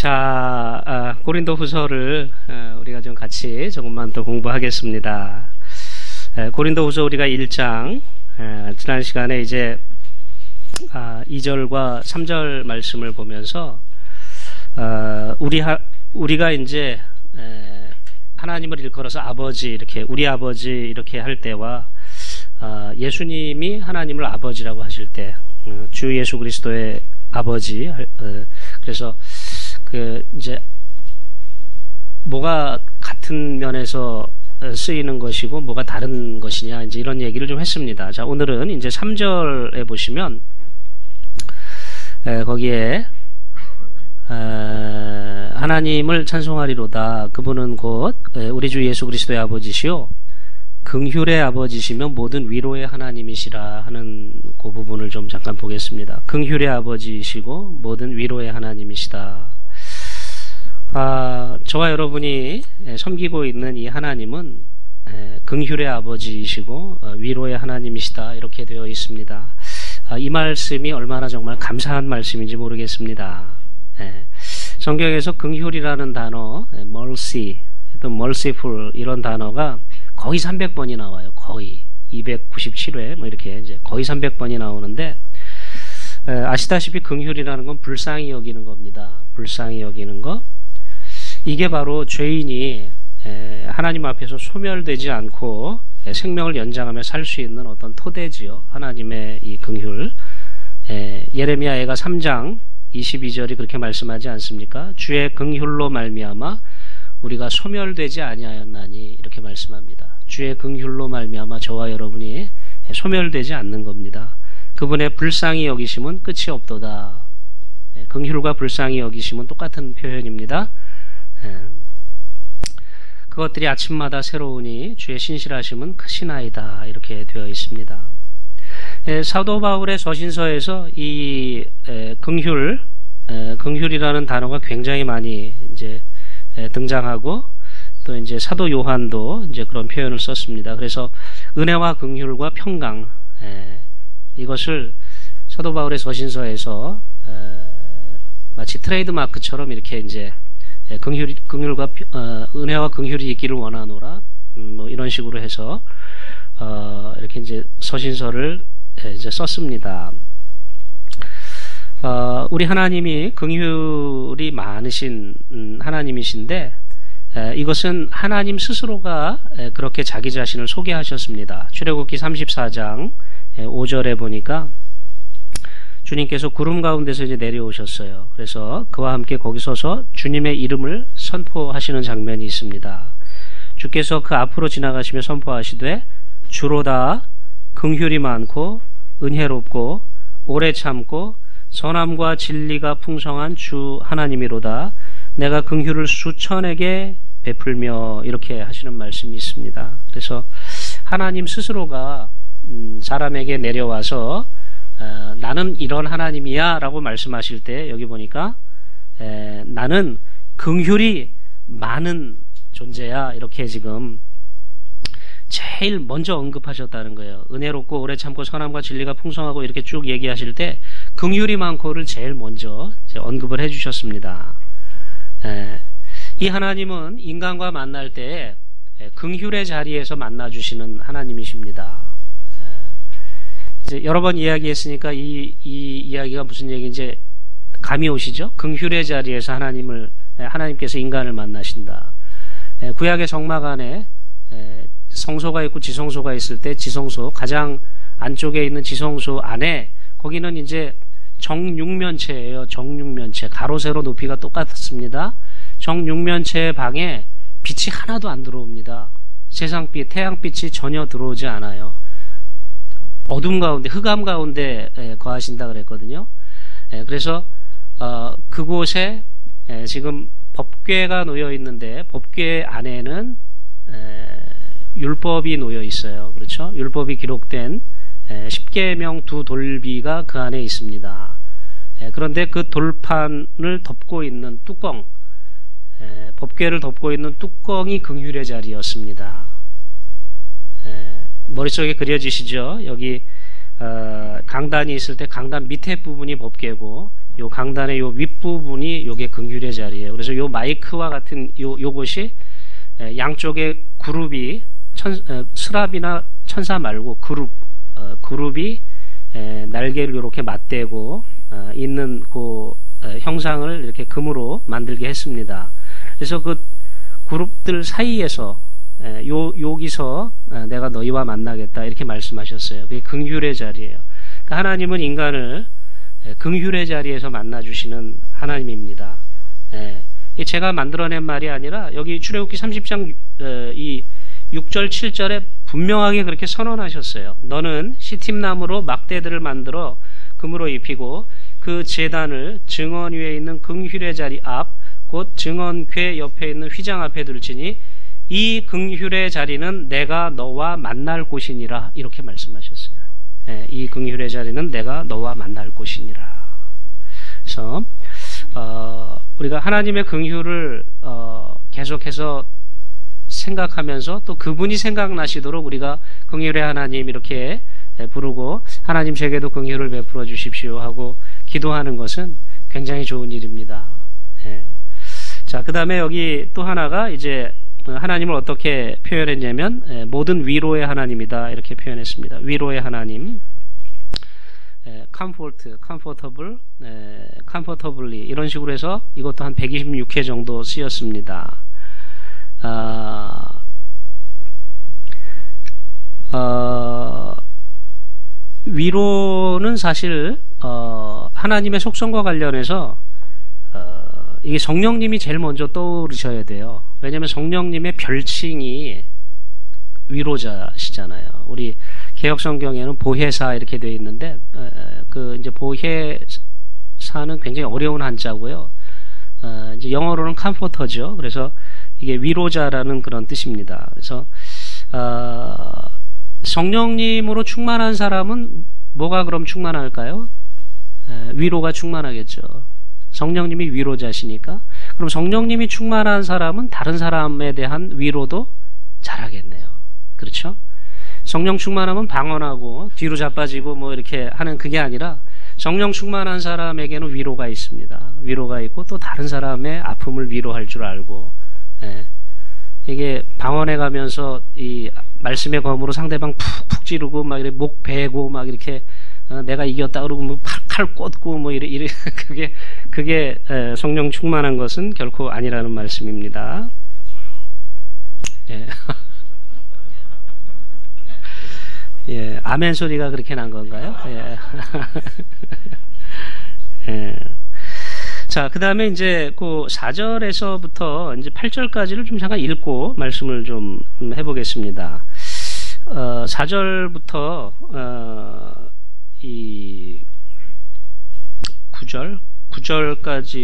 자, 고린도 후서를 우리가 좀 같이 조금만 더 공부하겠습니다. 고린도 후서 우리가 1장, 지난 시간에 이제 2절과 3절 말씀을 보면서 우리가 이제 하나님을 일컬어서 아버지, 이렇게 우리 아버지 이렇게 할 때와 예수님이 하나님을 아버지라고 하실 때, 주 예수 그리스도의 아버지, 그래서 이제 뭐가 같은 면에서 쓰이는 것이고 뭐가 다른 것이냐, 이제 이런 얘기를 좀 했습니다. 자, 오늘은 이제 3절에 보시면 거기에 하나님을 찬송하리로다. 그분은 곧 우리 주 예수 그리스도의 아버지시요 긍휼의 아버지시며 모든 위로의 하나님이시라 하는 그 부분을 좀 잠깐 보겠습니다. 긍휼의 아버지시고 모든 위로의 하나님이시다. 저와 여러분이 섬기고 있는 이 하나님은 긍휼의 아버지이시고 위로의 하나님이시다, 이렇게 되어 있습니다. 이 말씀이 얼마나 정말 감사한 말씀인지 모르겠습니다. 성경에서 긍휼이라는 단어, mercy, 또 merciful, 이런 단어가 거의 300번이 나와요. 거의 297회 뭐 이렇게 이제 거의 300번이 나오는데, 아시다시피 긍휼이라는 건 불쌍히 여기는 겁니다. 불쌍히 여기는 거. 이게 바로 죄인이 하나님 앞에서 소멸되지 않고 생명을 연장하며 살 수 있는 어떤 토대지요. 하나님의 이 긍휼. 예레미야애가 3장 22절이 그렇게 말씀하지 않습니까? 주의 긍휼로 말미암아 우리가 소멸되지 아니하였나니, 이렇게 말씀합니다. 주의 긍휼로 말미암아 저와 여러분이 소멸되지 않는 겁니다. 그분의 불쌍히 여기심은 끝이 없도다. 긍휼과 불쌍히 여기심은 똑같은 표현입니다. 그것들이 아침마다 새로우니 주의 신실하심은 크시나이다, 이렇게 되어 있습니다. 사도 바울의 서신서에서 이 긍휼이라는 단어가 굉장히 많이 이제 등장하고, 또 이제 사도 요한도 이제 그런 표현을 썼습니다. 그래서 은혜와 긍휼과 평강, 이것을 사도 바울의 서신서에서 마치 트레이드 마크처럼 이렇게 이제 긍휼과 은혜와 긍휼이 있기를 원하노라, 뭐 이런 식으로 해서 이렇게 이제 서신서를 이제 썼습니다. 우리 하나님이 긍휼이 많으신 하나님이신데, 이것은 하나님 스스로가 그렇게 자기 자신을 소개하셨습니다. 출애굽기 34장 5절에 보니까 주님께서 구름 가운데서 이제 내려오셨어요. 그래서 그와 함께 거기 서서 주님의 이름을 선포하시는 장면이 있습니다. 주께서 그 앞으로 지나가시며 선포하시되 주로다 긍휼이 많고 은혜롭고 오래 참고 선함과 진리가 풍성한 주 하나님이로다. 내가 긍휼을 수천에게 베풀며, 이렇게 하시는 말씀이 있습니다. 그래서 하나님 스스로가 사람에게 내려와서 나는 이런 하나님이야 라고 말씀하실 때, 여기 보니까 나는 긍휼이 많은 존재야, 이렇게 지금 제일 먼저 언급하셨다는 거예요. 은혜롭고 오래 참고 선함과 진리가 풍성하고 이렇게 쭉 얘기하실 때 긍휼이 많고를 제일 먼저 언급을 해주셨습니다. 이 하나님은 인간과 만날 때 긍휼의 자리에서 만나주시는 하나님이십니다. 이제 여러 번 이야기했으니까 이 이야기가 무슨 얘기인지 감이 오시죠? 긍휼의 자리에서 하나님께서 인간을 만나신다. 구약의 성막 안에 성소가 있고 지성소가 있을 때, 지성소 가장 안쪽에 있는 지성소 안에, 거기는 이제 정육면체예요. 정육면체, 가로 세로 높이가 똑같습니다. 정육면체의 방에 빛이 하나도 안 들어옵니다. 세상빛, 태양빛이 전혀 들어오지 않아요. 어둠 가운데, 흑암 가운데 거하신다 그랬거든요. 그래서 그곳에 지금 법궤가 놓여 있는데, 법궤 안에는 율법이 놓여 있어요. 그렇죠? 율법이 기록된 10계명 2돌비가 그 안에 있습니다. 그런데 그 돌판을 덮고 있는 뚜껑, 법궤를 덮고 있는 뚜껑이 긍휼의 자리였습니다. 머릿속에 그려지시죠? 여기 강단이 있을 때 강단 밑에 부분이 법궤고 요 강단의 요 윗부분이 요게 긍휼의 자리예요. 그래서 요 마이크와 같은 요것이 양쪽에 그룹이 스랍이나 천사 말고 그룹이 날개를 이렇게 맞대고 있는 그 형상을 이렇게 금으로 만들게 했습니다. 그래서 그 그룹들 사이에서 여기서 내가 너희와 만나겠다 이렇게 말씀하셨어요. 그게 긍휼의 자리예요. 그러니까 하나님은 인간을 긍휼의 자리에서 만나주시는 하나님입니다. 제가 만들어낸 말이 아니라 여기 출애굽기 30장 이 6절 7절에 분명하게 그렇게 선언하셨어요. 너는 시팀나무로 막대들을 만들어 금으로 입히고 그 제단을 증언 위에 있는 긍휼의 자리 앞 곧 증언궤 옆에 있는 휘장 앞에 둘지니 이 긍휼의 자리는 내가 너와 만날 곳이니라 이렇게 말씀하셨어요. 이 긍휼의 자리는 내가 너와 만날 곳이니라. 그래서 우리가 하나님의 긍휼을 계속해서 생각하면서 또 그분이 생각나시도록 우리가 긍휼의 하나님 이렇게 부르고 하나님 제게도 긍휼을 베풀어 주십시오 하고 기도하는 것은 굉장히 좋은 일입니다. 자, 그 다음에 여기 또 하나가 이제 하나님을 어떻게 표현했냐면 모든 위로의 하나님이다 이렇게 표현했습니다. 위로의 하나님, comfort, comfortable, comfortably 이런 식으로 해서 이것도 한 126회 정도 쓰였습니다. 위로는 사실 하나님의 속성과 관련해서 이게 성령님이 제일 먼저 떠오르셔야 돼요. 왜냐하면 성령님의 별칭이 위로자시잖아요. 우리 개역 성경에는 보혜사 이렇게 되어 있는데 그 이제 보혜사는 굉장히 어려운 한자고요. 이제 영어로는 컴포터죠. 그래서 이게 위로자라는 그런 뜻입니다. 그래서 성령님으로 충만한 사람은 뭐가 그럼 충만할까요? 위로가 충만하겠죠. 성령님이 위로자시니까. 그럼 성령님이 충만한 사람은 다른 사람에 대한 위로도 잘하겠네요. 그렇죠? 성령 충만하면 방언하고 뒤로 자빠지고 뭐 이렇게 하는 그게 아니라 성령 충만한 사람에게는 위로가 있습니다. 위로가 있고 또 다른 사람의 아픔을 위로할 줄 알고 이게 방언해 가면서 이 말씀의 검으로 상대방 푹푹 찌르고 막 이렇게 목 베고 막 이렇게 내가 이겼다 그러고 뭐 칼 꽂고 뭐 이래 그게 성령 충만한 것은 결코 아니라는 말씀입니다. 예. 예, 아멘 소리가 그렇게 난 건가요? 예. 예. 자, 그 다음에 이제 그 4절에서부터 이제 8절까지를 좀 잠깐 읽고 말씀을 좀 해보겠습니다. 4절부터 이 9절까지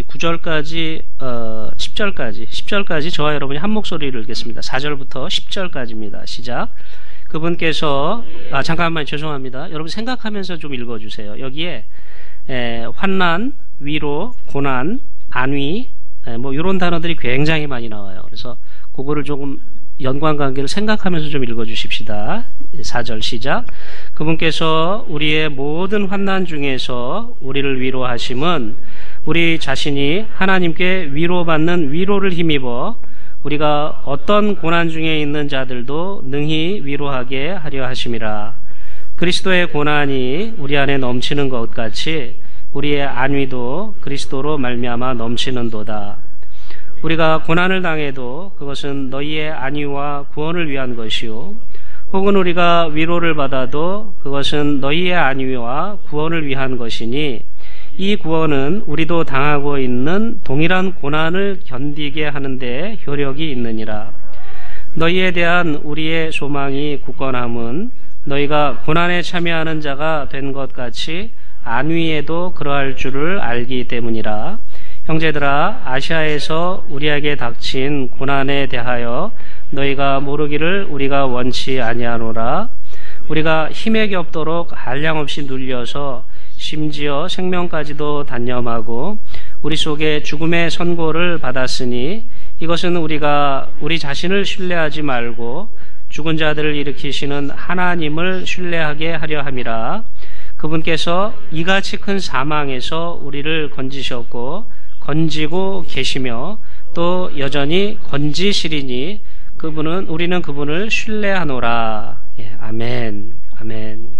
10절까지 저와 여러분이 한 목소리를 읽겠습니다. 4절부터 10절까지입니다. 시작. 그분께서 잠깐만 죄송합니다. 여러분 생각하면서 좀 읽어주세요. 여기에 환난, 위로, 고난, 안위 뭐 이런 단어들이 굉장히 많이 나와요. 그래서 그거를 조금 연관관계를 생각하면서 좀 읽어주십시다. 4절 시작. 그분께서 우리의 모든 환난 중에서 우리를 위로하심은 우리 자신이 하나님께 위로받는 위로를 힘입어 우리가 어떤 고난 중에 있는 자들도 능히 위로하게 하려 하심이라. 그리스도의 고난이 우리 안에 넘치는 것 같이 우리의 안위도 그리스도로 말미암아 넘치는도다. 우리가 고난을 당해도 그것은 너희의 안위와 구원을 위한 것이요 혹은 우리가 위로를 받아도 그것은 너희의 안위와 구원을 위한 것이니 이 구원은 우리도 당하고 있는 동일한 고난을 견디게 하는데 효력이 있느니라. 너희에 대한 우리의 소망이 굳건함은 너희가 고난에 참여하는 자가 된 것 같이 안위에도 그러할 줄을 알기 때문이라. 형제들아, 아시아에서 우리에게 닥친 고난에 대하여 너희가 모르기를 우리가 원치 아니하노라. 우리가 힘에 겹도록 한량없이 눌려서 심지어 생명까지도 단념하고 우리 속에 죽음의 선고를 받았으니 이것은 우리가 우리 자신을 신뢰하지 말고 죽은 자들을 일으키시는 하나님을 신뢰하게 하려 함이라. 그분께서 이같이 큰 사망에서 우리를 건지셨고 건지고 계시며 또 여전히 건지시리니 우리는 그분을 신뢰하노라. 예, 아멘. 아멘.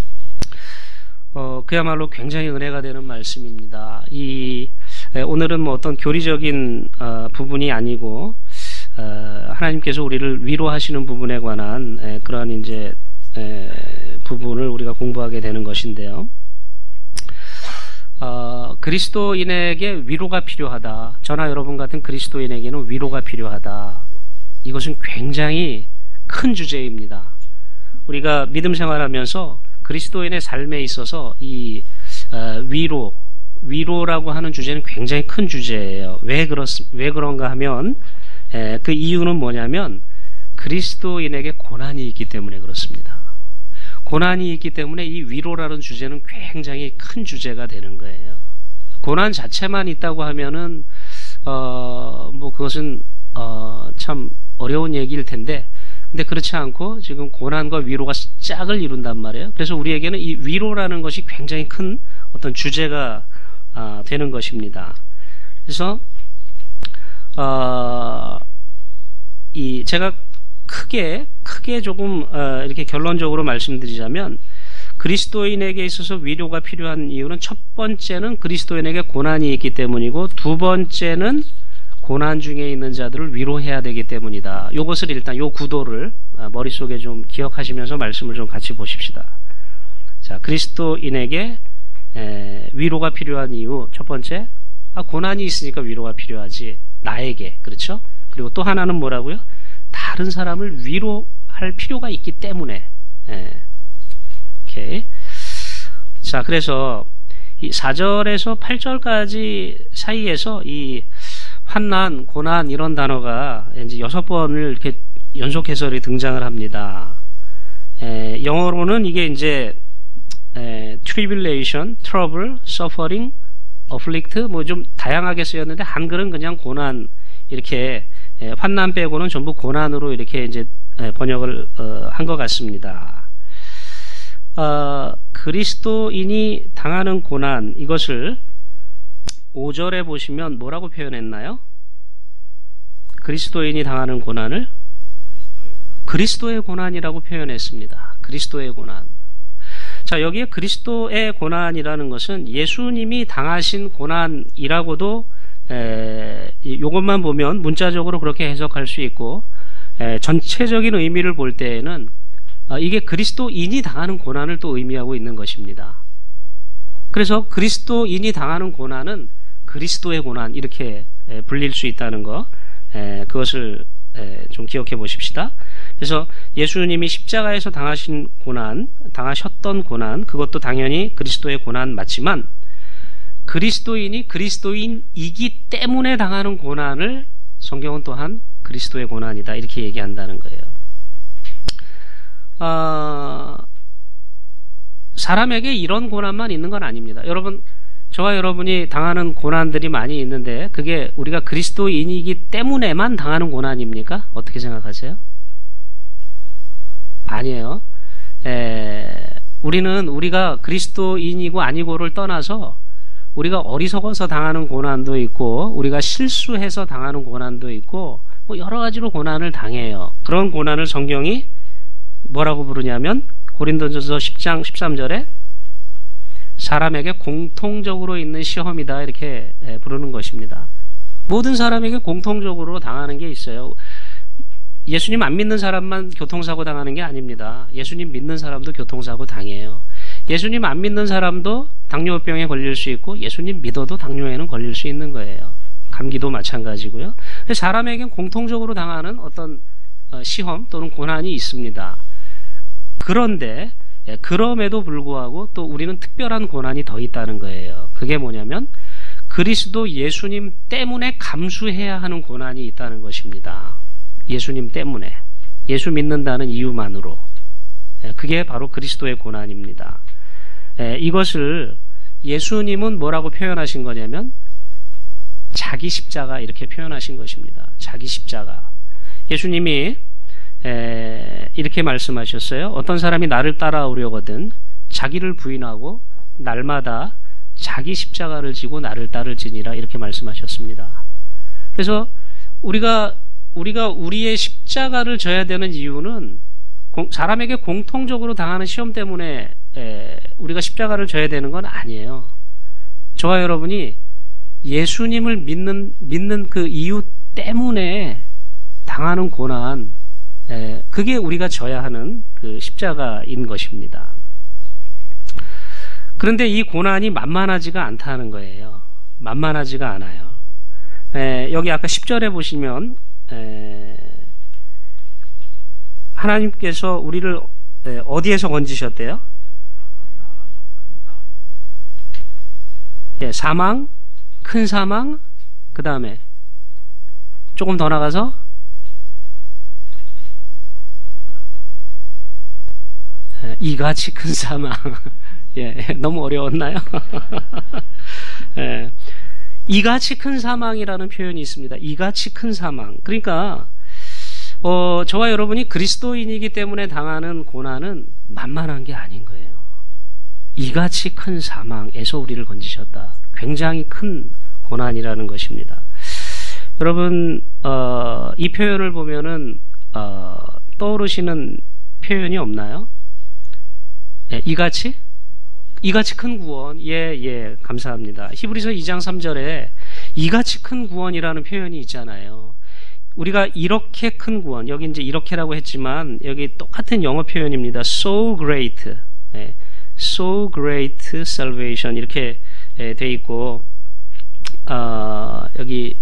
그야말로 굉장히 은혜가 되는 말씀입니다. 오늘은 뭐 어떤 교리적인 부분이 아니고 하나님께서 우리를 위로하시는 부분에 관한 그러한 이제 부분을 우리가 공부하게 되는 것인데요. 그리스도인에게 위로가 필요하다. 저나 여러분 같은 그리스도인에게는 위로가 필요하다. 이것은 굉장히 큰 주제입니다. 우리가 믿음 생활하면서 그리스도인의 삶에 있어서 이 위로라고 하는 주제는 굉장히 큰 주제예요. 왜 그런가 하면 그 이유는 뭐냐면 그리스도인에게 고난이 있기 때문에 그렇습니다. 고난이 있기 때문에 이 위로라는 주제는 굉장히 큰 주제가 되는 거예요. 고난 자체만 있다고 하면은 뭐 그것은 참 어려운 얘기일 텐데, 근데 그렇지 않고 지금 고난과 위로가 짝을 이룬단 말이에요. 그래서 우리에게는 이 위로라는 것이 굉장히 큰 어떤 주제가 되는 것입니다. 그래서 제가 크게 조금 이렇게 결론적으로 말씀드리자면, 그리스도인에게 있어서 위로가 필요한 이유는 첫 번째는 그리스도인에게 고난이 있기 때문이고, 두 번째는 고난 중에 있는 자들을 위로해야 되기 때문이다. 이것을 일단 요 구도를 머릿속에 좀 기억하시면서 말씀을 좀 같이 보십시다. 자, 그리스도인에게 위로가 필요한 이유 첫 번째, 고난이 있으니까 위로가 필요하지, 나에게. 그렇죠? 그리고 또 하나는 뭐라고요? 다른 사람을 위로할 필요가 있기 때문에. 오케이. 자, 그래서 이 4절에서 8절까지 사이에서 이 환난, 고난 이런 단어가 이제 6번을 이렇게 연속해서 등장을 합니다. 영어로는 이게 이제 tribulation, trouble, suffering, afflict 뭐 좀 다양하게 쓰였는데 한글은 그냥 고난 이렇게 환난 빼고는 전부 고난으로 이렇게 이제 번역을 한 것 같습니다. 그리스도인이 당하는 고난, 이것을 5절에 보시면 뭐라고 표현했나요? 그리스도인이 당하는 고난을 그리스도의 고난이라고 표현했습니다. 그리스도의 고난. 자, 여기에 그리스도의 고난이라는 것은 예수님이 당하신 고난이라고도 이것만 보면 문자적으로 그렇게 해석할 수 있고, 전체적인 의미를 볼 때에는 이게 그리스도인이 당하는 고난을 또 의미하고 있는 것입니다. 그래서 그리스도인이 당하는 고난은 그리스도의 고난, 이렇게 불릴 수 있다는 거, 그것을 좀 기억해 보십시다. 그래서 예수님이 십자가에서 당하셨던 고난, 그것도 당연히 그리스도의 고난 맞지만, 그리스도인이 그리스도인이기 때문에 당하는 고난을 성경은 또한 그리스도의 고난이다, 이렇게 얘기한다는 거예요. 사람에게 이런 고난만 있는 건 아닙니다. 여러분, 저와 여러분이 당하는 고난들이 많이 있는데 그게 우리가 그리스도인이기 때문에만 당하는 고난입니까? 어떻게 생각하세요? 아니에요. 우리가 그리스도인이고 아니고를 떠나서 우리가 어리석어서 당하는 고난도 있고, 우리가 실수해서 당하는 고난도 있고, 뭐 여러 가지로 고난을 당해요. 그런 고난을 성경이 뭐라고 부르냐면 고린도전서 10장 13절에 사람에게 공통적으로 있는 시험이다, 이렇게 부르는 것입니다. 모든 사람에게 공통적으로 당하는 게 있어요. 예수님 안 믿는 사람만 교통사고 당하는 게 아닙니다. 예수님 믿는 사람도 교통사고 당해요. 예수님 안 믿는 사람도 당뇨병에 걸릴 수 있고, 예수님 믿어도 당뇨에는 걸릴 수 있는 거예요. 감기도 마찬가지고요. 사람에겐 공통적으로 당하는 어떤 시험 또는 고난이 있습니다. 그런데 그럼에도 불구하고 또 우리는 특별한 고난이 더 있다는 거예요. 그게 뭐냐면 그리스도 예수님 때문에 감수해야 하는 고난이 있다는 것입니다. 예수님 때문에, 예수 믿는다는 이유만으로. 그게 바로 그리스도의 고난입니다. 이것을 예수님은 뭐라고 표현하신 거냐면 자기 십자가, 이렇게 표현하신 것입니다. 자기 십자가. 예수님이 이렇게 말씀하셨어요. 어떤 사람이 나를 따라오려거든 자기를 부인하고 날마다 자기 십자가를 지고 나를 따를지니라 이렇게 말씀하셨습니다. 그래서 우리가 우리의 십자가를 져야 되는 이유는 사람에게 공통적으로 당하는 시험 때문에 우리가 십자가를 져야 되는 건 아니에요. 저와 여러분이 예수님을 믿는 그 이유 때문에 당하는 고난, 그게 우리가 져야 하는 그 십자가인 것입니다. 그런데 이 고난이 만만하지가 않다는 거예요. 만만하지가 않아요. 여기 아까 10절에 보시면 하나님께서 우리를 어디에서 건지셨대요? 사망, 큰 사망, 그 다음에 조금 더 나가서 이같이 큰 사망. 너무 어려웠나요? 이같이 큰 사망이라는 표현이 있습니다. 이같이 큰 사망. 그러니까 저와 여러분이 그리스도인이기 때문에 당하는 고난은 만만한 게 아닌 거예요. 이같이 큰 사망에서 우리를 건지셨다. 굉장히 큰 고난이라는 것입니다. 여러분, 이 표현을 보면은 떠오르시는 표현이 없나요? 이같이 큰 구원. 예, 감사합니다. 히브리서 2장 3절에 이같이 큰 구원이라는 표현이 있잖아요. 우리가 이렇게 큰 구원, 여기 이제 이렇게라고 했지만 여기 똑같은 영어 표현입니다. So great, so great salvation 이렇게 돼 있고, 여기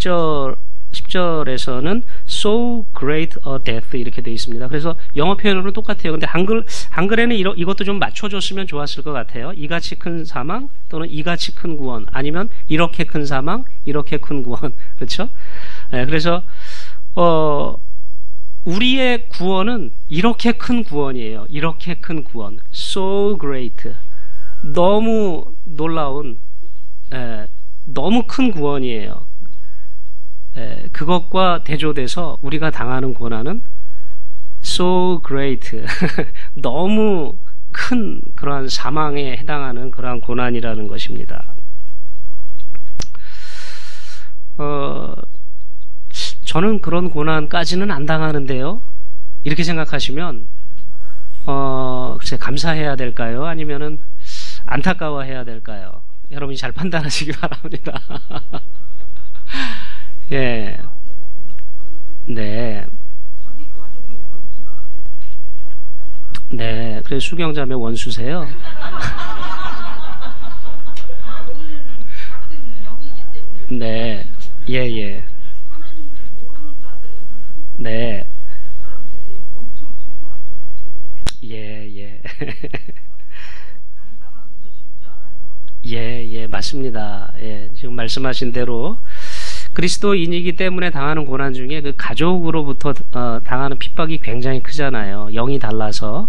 10절에서는 so great a death 이렇게 돼 있습니다. 그래서 영어 표현으로는 똑같아요. 근데 한글에는 이것도 좀 맞춰줬으면 좋았을 것 같아요. 이같이 큰 사망 또는 이같이 큰 구원, 아니면 이렇게 큰 사망, 이렇게 큰 구원. 그렇죠? 그래서 우리의 구원은 이렇게 큰 구원이에요. 이렇게 큰 구원. So great. 너무 놀라운, 너무 큰 구원이에요. 그것과 대조돼서 우리가 당하는 고난은 so great. 너무 큰 그러한 사망에 해당하는 그러한 고난이라는 것입니다. 저는 그런 고난까지는 안 당하는데요. 이렇게 생각하시면 글쎄 감사해야 될까요? 아니면은 안타까워해야 될까요? 여러분이 잘 판단하시기 바랍니다. 예. 네. 네. 그래서 수경자매 원수세요. 네. 예. 네. 예. 예, 맞습니다. 지금 말씀하신 대로 그리스도인이기 때문에 당하는 고난 중에 그 가족으로부터 당하는 핍박이 굉장히 크잖아요. 영이 달라서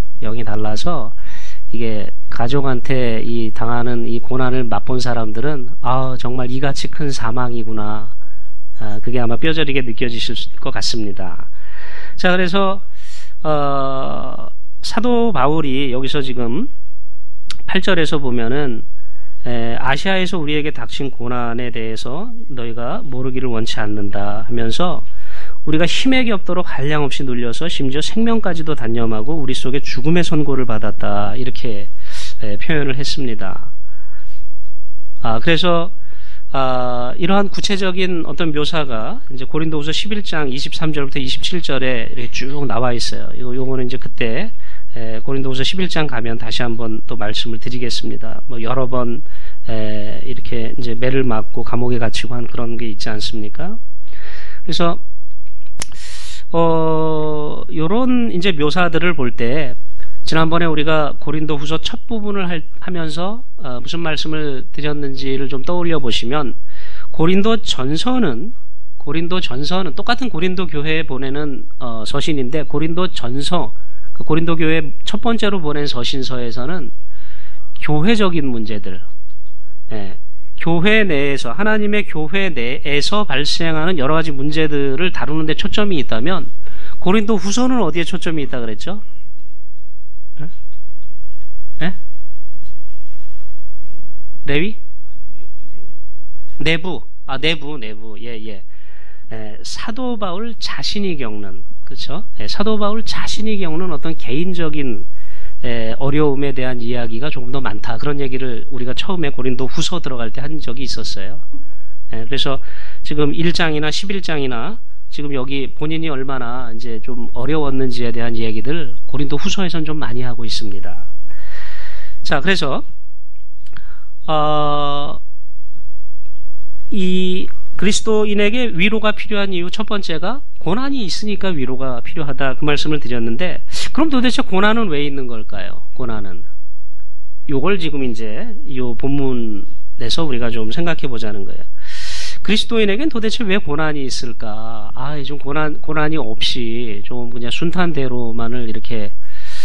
이게 가족한테 이 당하는 이 고난을 맛본 사람들은 정말 이같이 큰 사망이구나. 그게 아마 뼈저리게 느껴지실 것 같습니다. 자, 그래서 사도 바울이 여기서 지금 8절에서 보면은 아시아에서 우리에게 닥친 고난에 대해서 너희가 모르기를 원치 않는다 하면서 우리가 힘에게 없도록 한량없이 눌려서 심지어 생명까지도 단념하고 우리 속에 죽음의 선고를 받았다, 이렇게 표현을 했습니다. 그래서 이러한 구체적인 어떤 묘사가 이제 고린도후서 11장 23절부터 27절에 이렇게 쭉 나와 있어요. 요거는 이제 그때 고린도후서 11장 가면 다시 한번 또 말씀을 드리겠습니다. 여러 번 이렇게 이제 매를 맞고 감옥에 갇히고 한 그런 게 있지 않습니까? 그래서 요런 이제 묘사들을 볼 때 지난번에 우리가 고린도후서 첫 부분을 하면서 무슨 말씀을 드렸는지를 좀 떠올려 보시면, 고린도 전서는 똑같은 고린도 교회에 보내는 서신인데, 고린도 전서, 그 고린도 교회 첫 번째로 보낸 서신서에서는 교회적인 문제들, 교회 내에서, 하나님의 교회 내에서 발생하는 여러 가지 문제들을 다루는 데 초점이 있다면, 고린도 후서는 어디에 초점이 있다 그랬죠? 레위? 내부. 내부. 예. 사도 바울 자신이 겪는, 그렇죠? 사도 바울 자신이 겪는 어떤 개인적인 어려움에 대한 이야기가 조금 더 많다. 그런 얘기를 우리가 처음에 고린도 후서 들어갈 때 한 적이 있었어요. 그래서 지금 1장이나 11장이나 지금 여기 본인이 얼마나 이제 좀 어려웠는지에 대한 이야기들 고린도 후서에서는 좀 많이 하고 있습니다. 자, 그래서 이 그리스도인에게 위로가 필요한 이유 첫 번째가 고난이 있으니까 위로가 필요하다, 그 말씀을 드렸는데, 그럼 도대체 고난은 왜 있는 걸까요? 고난은 요걸 지금 이제 요 본문에서 우리가 좀 생각해 보자는 거예요. 그리스도인에겐 도대체 왜 고난이 있을까? 좀 고난이 없이 좀 그냥 순탄대로만을 이렇게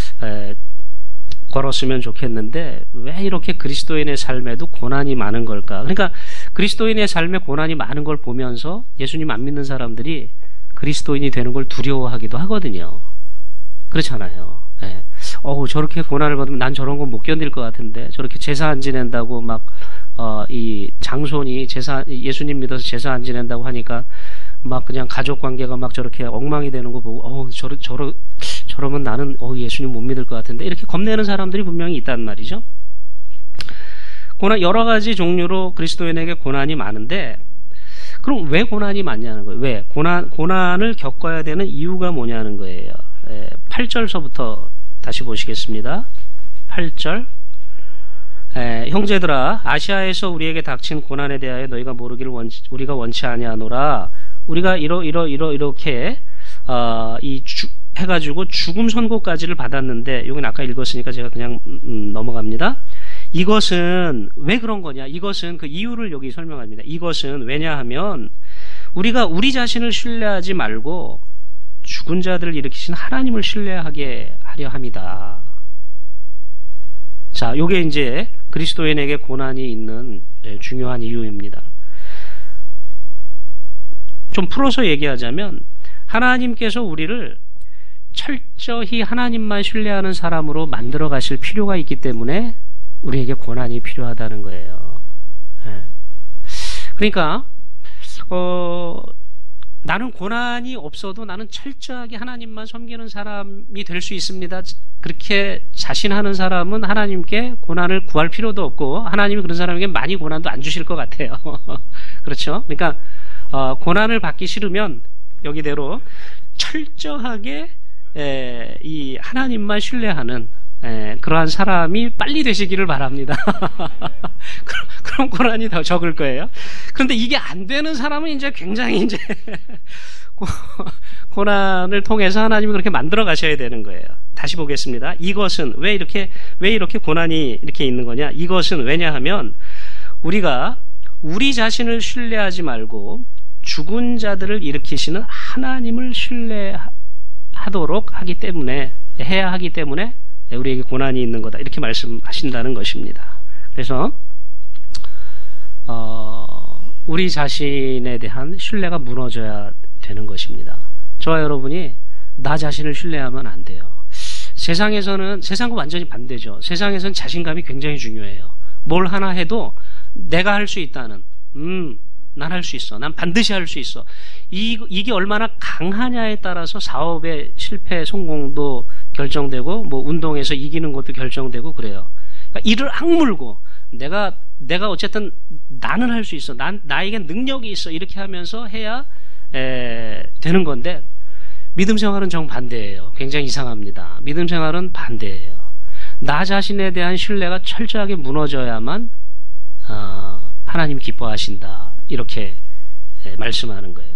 걸었으면 좋겠는데 왜 이렇게 그리스도인의 삶에도 고난이 많은 걸까? 그러니까 그리스도인의 삶에 고난이 많은 걸 보면서 예수님 안 믿는 사람들이 그리스도인이 되는 걸 두려워하기도 하거든요. 그렇잖아요. 저렇게 고난을 받으면 난 저런 건 못 견딜 것 같은데, 저렇게 제사 안 지낸다고 막 이 장손이 예수님 믿어서 제사 안 지낸다고 하니까 막 그냥 가족 관계가 막 저렇게 엉망이 되는 거 보고 저러면 나는 예수님 못 믿을 것 같은데, 이렇게 겁내는 사람들이 분명히 있단 말이죠. 고난 여러 가지 종류로 그리스도인에게 고난이 많은데, 그럼 왜 고난이 많냐는 거예요. 왜 고난을 겪어야 되는 이유가 뭐냐는 거예요. 8절서부터 다시 보시겠습니다. 8절. 형제들아, 아시아에서 우리에게 닥친 고난에 대하여 너희가 모르기를 우리가 원치 아니하노라. 우리가 이렇게 해가지고 죽음 선고까지를 받았는데, 여기는 아까 읽었으니까 제가 그냥 넘어갑니다. 이것은 왜 그런 거냐? 이것은 그 이유를 여기 설명합니다. 이것은 왜냐하면 우리가 우리 자신을 신뢰하지 말고 죽은 자들을 일으키신 하나님을 신뢰하게 하려 함이다. 자, 요게 이제 그리스도인에게 고난이 있는 중요한 이유입니다. 좀 풀어서 얘기하자면, 하나님께서 우리를 철저히 하나님만 신뢰하는 사람으로 만들어 가실 필요가 있기 때문에 우리에게 고난이 필요하다는 거예요. 그러니까 나는 고난이 없어도 나는 철저하게 하나님만 섬기는 사람이 될 수 있습니다. 그렇게 자신하는 사람은 하나님께 고난을 구할 필요도 없고, 하나님이 그런 사람에게 많이 고난도 안 주실 것 같아요. 그렇죠? 그러니까 고난을 받기 싫으면 여기대로 철저하게 이 하나님만 신뢰하는 그러한 사람이 빨리 되시기를 바랍니다. 그럼 고난이 더 적을 거예요. 그런데 이게 안 되는 사람은 이제 굉장히 이제 고난을 통해서 하나님이 그렇게 만들어 가셔야 되는 거예요. 다시 보겠습니다. 이것은 왜 이렇게 고난이 이렇게 있는 거냐? 이것은 왜냐하면 우리가 우리 자신을 신뢰하지 말고 죽은 자들을 일으키시는 하나님을 신뢰하도록 해야 하기 때문에 우리에게 고난이 있는 거다, 이렇게 말씀하신다는 것입니다. 그래서 우리 자신에 대한 신뢰가 무너져야 되는 것입니다. 저와 여러분이 나 자신을 신뢰하면 안 돼요. 세상과 완전히 반대죠. 세상에서는 자신감이 굉장히 중요해요. 뭘 하나 해도 내가 할 수 있다는, 난 할 수 있어, 난 반드시 할 수 있어, 이게 얼마나 강하냐에 따라서 사업의 실패 성공도 결정되고, 뭐 운동에서 이기는 것도 결정되고 그래요. 그러니까 이를 악물고 내가 어쨌든 나는 할 수 있어, 나에겐 능력이 있어, 이렇게 하면서 해야 되는 건데, 믿음 생활은 정반대예요. 굉장히 이상합니다. 믿음 생활은 반대예요. 나 자신에 대한 신뢰가 철저하게 무너져야만 하나님 기뻐하신다, 이렇게 말씀하는 거예요.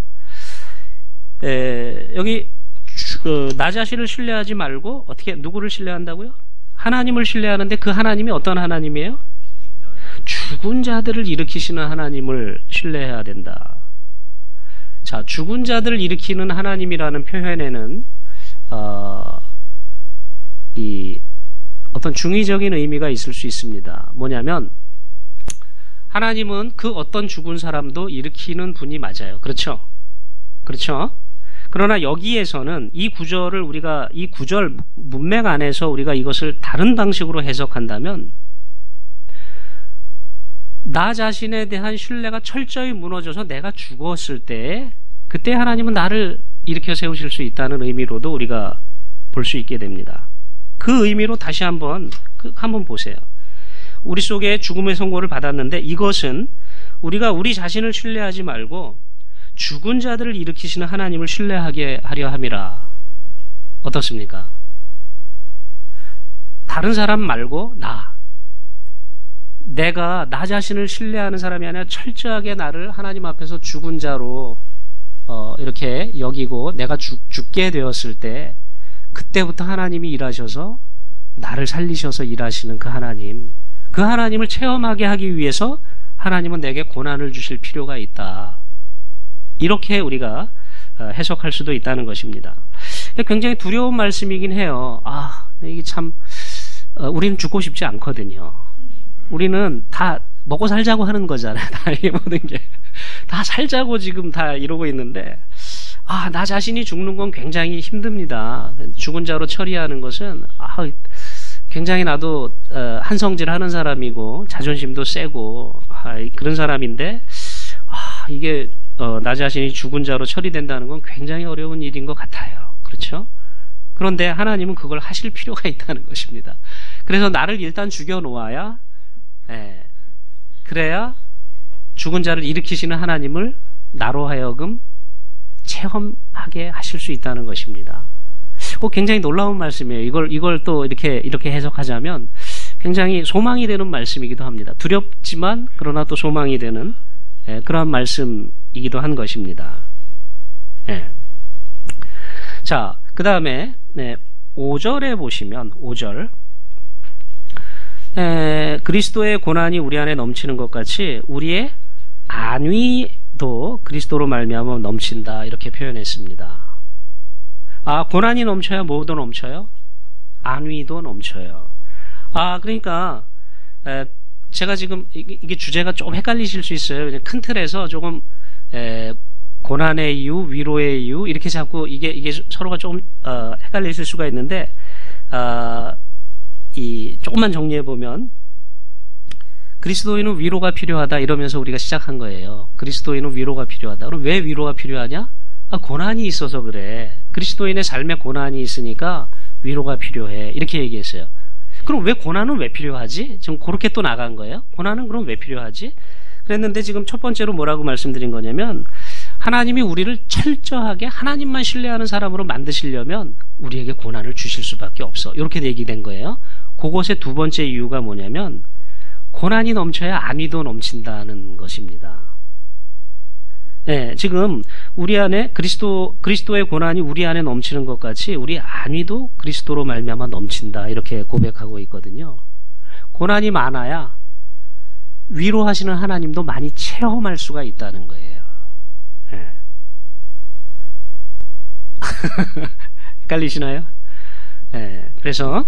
여기 나 자신을 신뢰하지 말고 누구를 신뢰한다고요? 하나님을 신뢰하는데, 그 하나님이 어떤 하나님이에요? 죽은 자들을 일으키시는 하나님을 신뢰해야 된다. 자, 죽은 자들을 일으키는 하나님이라는 표현에는 이 어떤 중의적인 의미가 있을 수 있습니다. 뭐냐면, 하나님은 그 어떤 죽은 사람도 일으키는 분이 맞아요. 그렇죠? 그러나 여기에서는 이 구절 문맥 안에서 우리가 이것을 다른 방식으로 해석한다면, 나 자신에 대한 신뢰가 철저히 무너져서 내가 죽었을 때 그때 하나님은 나를 일으켜 세우실 수 있다는 의미로도 우리가 볼 수 있게 됩니다. 그 의미로 다시 한번 보세요. 우리 속에 죽음의 선고를 받았는데 이것은 우리가 우리 자신을 신뢰하지 말고 죽은 자들을 일으키시는 하나님을 신뢰하게 하려 함이라. 어떻습니까? 다른 사람 말고 내가 나 자신을 신뢰하는 사람이 아니라 철저하게 나를 하나님 앞에서 죽은 자로 이렇게 여기고 내가 죽게 되었을 때 그때부터 하나님이 일하셔서 나를 살리셔서 일하시는 그 하나님을 체험하게 하기 위해서 하나님은 내게 고난을 주실 필요가 있다. 이렇게 우리가 해석할 수도 있다는 것입니다. 굉장히 두려운 말씀이긴 해요. 이게 참 우리는 죽고 싶지 않거든요. 우리는 다 먹고 살자고 하는 거잖아요. 다 이게 모든 게 다 살자고 지금 다 이러고 있는데 나 자신이 죽는 건 굉장히 힘듭니다. 죽은 자로 처리하는 것은 굉장히 나도 한성질하는 사람이고 자존심도 세고 그런 사람인데 이게 나 자신이 죽은 자로 처리된다는 건 굉장히 어려운 일인 것 같아요. 그렇죠? 그런데 하나님은 그걸 하실 필요가 있다는 것입니다. 그래서 나를 일단 죽여놓아야 그래야 죽은 자를 일으키시는 하나님을 나로 하여금 체험하게 하실 수 있다는 것입니다. 굉장히 놀라운 말씀이에요. 이걸 또 이렇게 해석하자면 굉장히 소망이 되는 말씀이기도 합니다. 두렵지만 그러나 또 소망이 되는 그러한 말씀이기도 한 것입니다. 자, 그 다음에 5절에 보시면 5절 그리스도의 고난이 우리 안에 넘치는 것 같이 우리의 안위도 그리스도로 말미암아 넘친다 이렇게 표현했습니다. 고난이 넘쳐야 뭐도 넘쳐요? 안위도 넘쳐요. 그러니까 제가 지금 이게 주제가 조금 헷갈리실 수 있어요. 그냥 큰 틀에서 조금 고난의 이유, 위로의 이유 이렇게 자꾸 이게 서로가 조금 헷갈리실 수가 있는데 조금만 정리해 보면 그리스도인은 위로가 필요하다 이러면서 우리가 시작한 거예요. 그리스도인은 위로가 필요하다. 그럼 왜 위로가 필요하냐? 고난이 있어서 그래. 그리스도인의 삶에 고난이 있으니까 위로가 필요해. 이렇게 얘기했어요. 그럼 왜 고난은 왜 필요하지? 지금 그렇게 또 나간 거예요. 고난은 그럼 왜 필요하지? 그랬는데 지금 첫 번째로 뭐라고 말씀드린 거냐면 하나님이 우리를 철저하게 하나님만 신뢰하는 사람으로 만드시려면 우리에게 고난을 주실 수밖에 없어. 이렇게 얘기된 거예요. 그것의 두 번째 이유가 뭐냐면 고난이 넘쳐야 안위도 넘친다는 것입니다. 지금 우리 안에 그리스도의 고난이 우리 안에 넘치는 것 같이 우리 안위도 그리스도로 말미암아 넘친다 이렇게 고백하고 있거든요. 고난이 많아야 위로하시는 하나님도 많이 체험할 수가 있다는 거예요. 헷갈리시나요? 그래서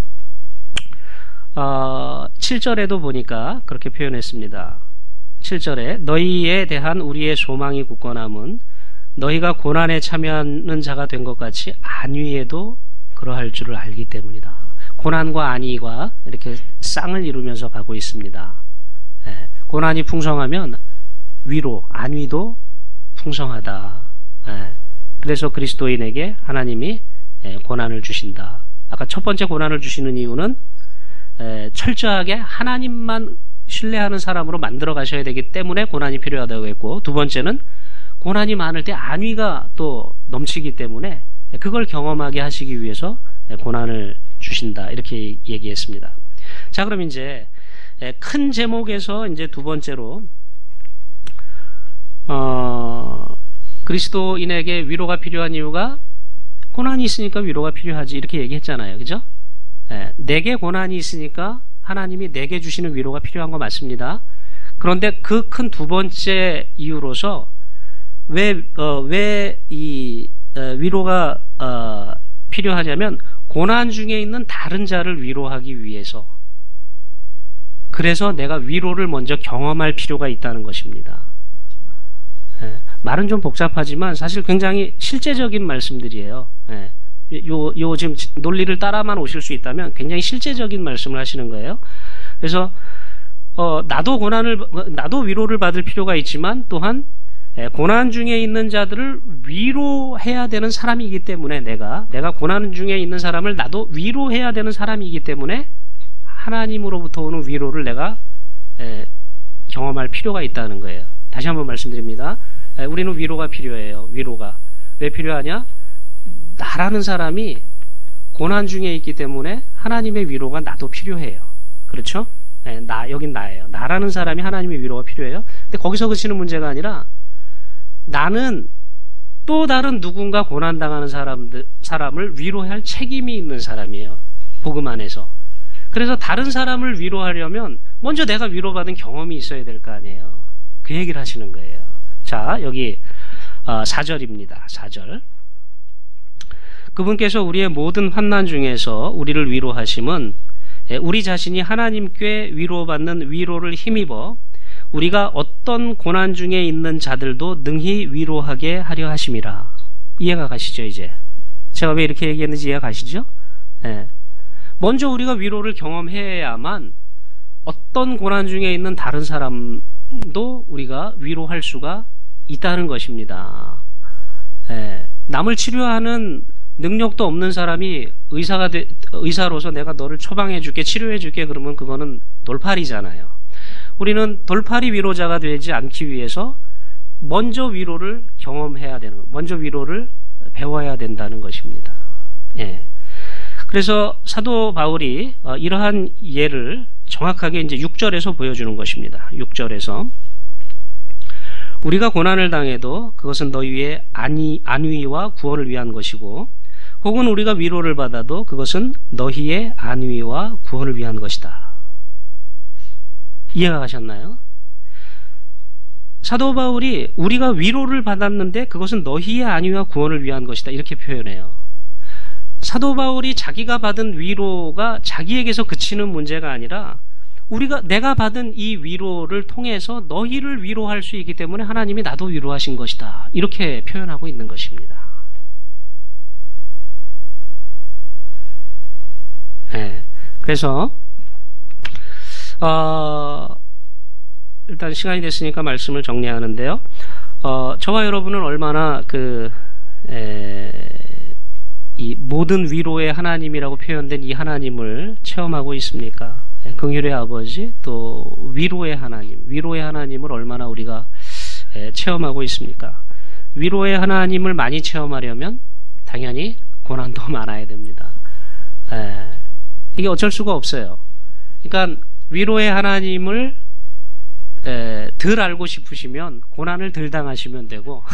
7절에도 보니까 그렇게 표현했습니다. 7절에 너희에 대한 우리의 소망이 굳건함은 너희가 고난에 참여하는 자가 된 것 같이 안위에도 그러할 줄을 알기 때문이다. 고난과 안위가 이렇게 쌍을 이루면서 가고 있습니다. 고난이 풍성하면 위로, 안위도 풍성하다. 그래서 그리스도인에게 하나님이 고난을 주신다. 아까 첫 번째 고난을 주시는 이유는 철저하게 하나님만 신뢰하는 사람으로 만들어 가셔야 되기 때문에 고난이 필요하다고 했고, 두 번째는 고난이 많을 때 안위가 또 넘치기 때문에 그걸 경험하게 하시기 위해서 고난을 주신다 이렇게 얘기했습니다. 자, 그럼 이제 큰 제목에서 이제 두 번째로 그리스도인에게 위로가 필요한 이유가 고난이 있으니까 위로가 필요하지 이렇게 얘기했잖아요. 그죠? 내게 고난이 있으니까 하나님이 내게 주시는 위로가 필요한 거 맞습니다. 그런데 그 큰 두 번째 이유로서 왜 이 위로가 필요하냐면 고난 중에 있는 다른 자를 위로하기 위해서, 그래서 내가 위로를 먼저 경험할 필요가 있다는 것입니다. 말은 좀 복잡하지만 사실 굉장히 실제적인 말씀들이에요. 요 지금 논리를 따라만 오실 수 있다면 굉장히 실제적인 말씀을 하시는 거예요. 그래서 나도 위로를 받을 필요가 있지만 또한 고난 중에 있는 자들을 위로해야 되는 사람이기 때문에 내가 고난 중에 있는 사람을 나도 위로해야 되는 사람이기 때문에 하나님으로부터 오는 위로를 내가 경험할 필요가 있다는 거예요. 다시 한번 말씀드립니다. 우리는 위로가 필요해요. 위로가. 왜 필요하냐? 나라는 사람이 고난 중에 있기 때문에 하나님의 위로가 나도 필요해요. 그렇죠? 여긴 나예요. 나라는 사람이 하나님의 위로가 필요해요. 근데 거기서 그치는 문제가 아니라 나는 또 다른 누군가 고난당하는 사람을 위로해야 할 책임이 있는 사람이에요. 복음 안에서. 그래서 다른 사람을 위로하려면 먼저 내가 위로받은 경험이 있어야 될 거 아니에요. 그 얘기를 하시는 거예요. 자, 여기 4절입니다. 4절. 그분께서 우리의 모든 환난 중에서 우리를 위로하심은 우리 자신이 하나님께 위로받는 위로를 힘입어 우리가 어떤 고난 중에 있는 자들도 능히 위로하게 하려 하심이라. 이해가 가시죠, 이제? 제가 왜 이렇게 얘기했는지 이해가 가시죠? 먼저 우리가 위로를 경험해야만 어떤 고난 중에 있는 다른 사람도 우리가 위로할 수가 있다는 것입니다. 남을 치료하는 능력도 없는 사람이 의사로서 내가 너를 처방해줄게, 치료해줄게 그러면 그거는 돌팔이잖아요. 우리는 돌팔이 위로자가 되지 않기 위해서 먼저 위로를 경험해야 되는 거, 먼저 위로를 배워야 된다는 것입니다. 그래서 사도 바울이 이러한 예를 정확하게 이제 6절에서 보여주는 것입니다. 6절에서 우리가 고난을 당해도 그것은 너희의 안위와 구원을 위한 것이고 혹은 우리가 위로를 받아도 그것은 너희의 안위와 구원을 위한 것이다. 이해가 가셨나요? 사도 바울이 우리가 위로를 받았는데 그것은 너희의 안위와 구원을 위한 것이다 이렇게 표현해요. 사도 바울이 자기가 받은 위로가 자기에게서 그치는 문제가 아니라 내가 받은 이 위로를 통해서 너희를 위로할 수 있기 때문에 하나님이 나도 위로하신 것이다 이렇게 표현하고 있는 것입니다. 그래서 일단 시간이 됐으니까 말씀을 정리하는데요. 저와 여러분은 얼마나 이 모든 위로의 하나님이라고 표현된 이 하나님을 체험하고 있습니까? 긍휼의 아버지, 또 위로의 하나님을 얼마나 우리가 체험하고 있습니까? 위로의 하나님을 많이 체험하려면 당연히 고난도 많아야 됩니다. 이게 어쩔 수가 없어요. 그러니까 위로의 하나님을 덜 알고 싶으시면 고난을 덜 당하시면 되고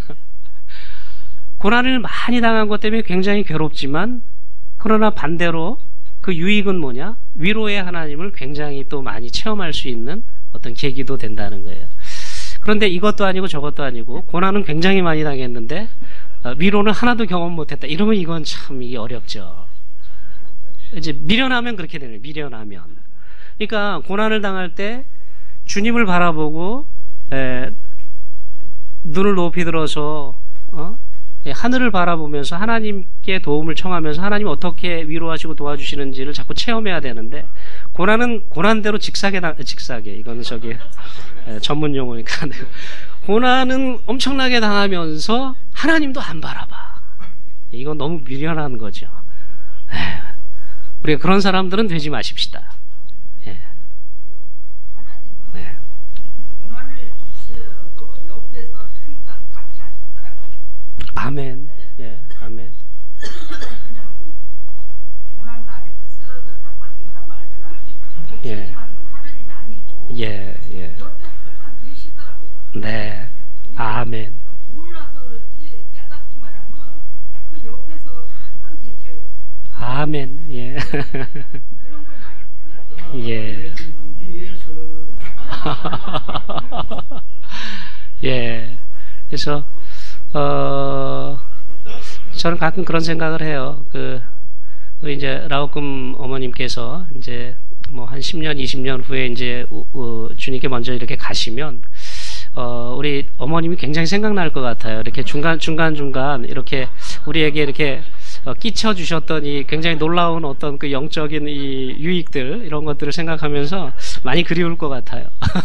고난을 많이 당한 것 때문에 굉장히 괴롭지만 그러나 반대로 그 유익은 뭐냐? 위로의 하나님을 굉장히 또 많이 체험할 수 있는 어떤 계기도 된다는 거예요. 그런데 이것도 아니고 저것도 아니고 고난은 굉장히 많이 당했는데 위로는 하나도 경험 못했다. 이러면 이건 참 이게 어렵죠. 이제 미련하면 그렇게 되는 거예요. 미련하면. 그러니까 고난을 당할 때 주님을 바라보고 눈을 높이 들어서 하늘을 바라보면서 하나님께 도움을 청하면서 하나님 어떻게 위로하시고 도와주시는지를 자꾸 체험해야 되는데 고난은 고난대로 직사게 이거는 전문 용어니까 고난은 엄청나게 당하면서 하나님도 안 바라봐. 이건 너무 미련한 거죠. 우리가 그런 사람들은 되지 마십시다. 아멘. 예, 아멘. 그냥 고난 당해서 쓰러져 자빠지거나 말거나 예. 하나님이 아니고 예, 예. 옆에 항상 계시더라고요. 네. 아멘. 몰라서 그렇지 깨닫기만 하면 그 옆에서 항상 계셔요. 아멘. 예. 그런 걸 많이 당했어요. 예. 예. 그래서 저는 가끔 그런 생각을 해요. 우리 이제 라오금 어머님께서 이제 뭐 한 10년, 20년 후에 이제 주님께 먼저 이렇게 가시면 우리 어머님이 굉장히 생각날 것 같아요. 이렇게 중간 이렇게 우리에게 이렇게 끼쳐 주셨던 이 굉장히 놀라운 어떤 그 영적인 이 유익들 이런 것들을 생각하면서 많이 그리울 것 같아요.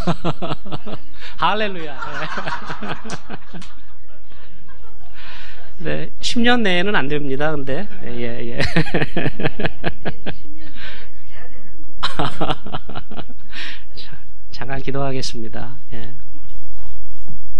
할렐루야. 네, 10년 내에는 안 됩니다. 근데 예. 잠깐 기도하겠습니다. 예.